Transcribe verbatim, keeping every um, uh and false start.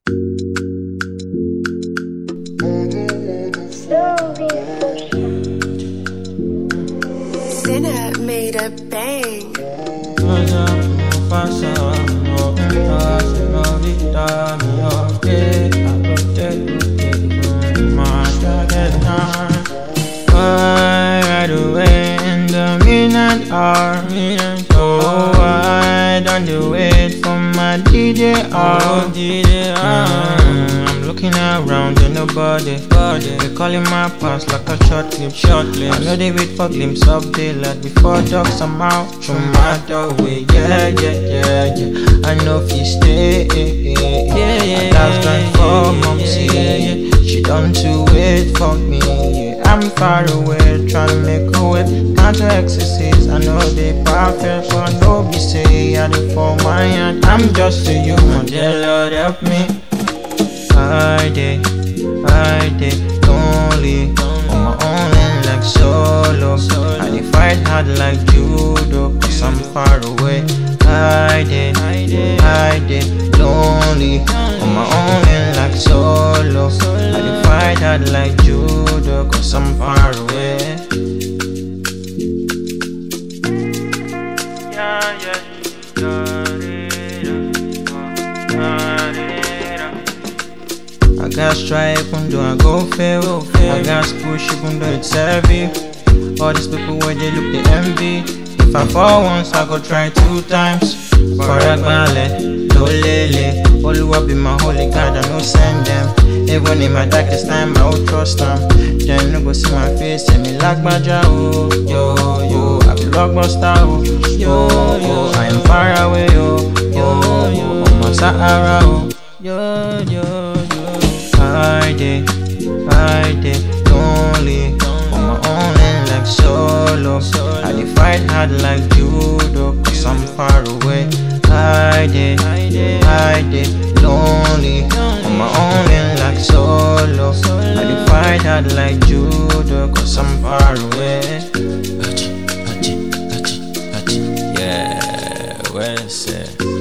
Sinner made a bang. Right away in the midnight hour. Oh, I don't do it for my D J R. Mm, I'm looking around and nobody. They calling my past like a short clip. Short clip. I know they wait for glimpse of daylight before dark somehow through my doorway. Yeah, yeah, yeah, yeah. I know if you stay. Yeah, yeah. That's going for momsy. She done to wait for me. Yeah, I'm far away, trying to make a way. Can't do exercise, I know they perfect, but no be say I do for my hand. I'm just a human, dear Lord help me. I did, I did, lonely, on my own and like solo. I did fight hard like judo, cause I'm far away. I did, I did, lonely, on my own and like solo. I did fight hard like judo, cause I'm far away. Yeah, yeah, I got stripe even though I go fail. I got push even though it's heavy. All these people where they look they envy. If I fall once I go try two times. For a ballet, no lele. Oluwa be my holy God, I no send them. Even in my darkest time I will trust them. Then no go see my face, say me like Baja. Oh, yo, yo, I be blockbuster. Oh, yo, yo, I am far away. Oh, yo, yo, I'm on Sahara. Oh, yo, yo, yo. I did, I did, lonely, on my own and like solo. I did fight hard like judo, cause I'm far away. I did, I did, lonely, on my own and like solo. I did fight hard like judo, cause I'm far away. Yeah, where is it?